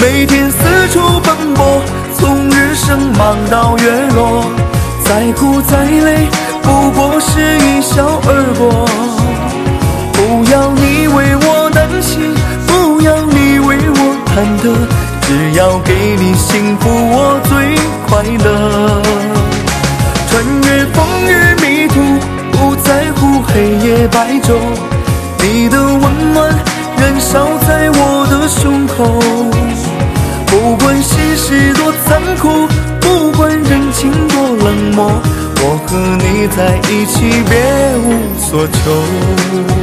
每天四处奔波，从日升忙到月落，再苦再累，不过是一笑而过。不要你为我担心，不要你为我忐忑，只要给你幸福，我最快乐。穿越风雨迷途，不在乎黑夜白昼，你的温暖燃烧在我的胸口。不管世事多残酷，不管人情多冷漠，我和你在一起，别无所求。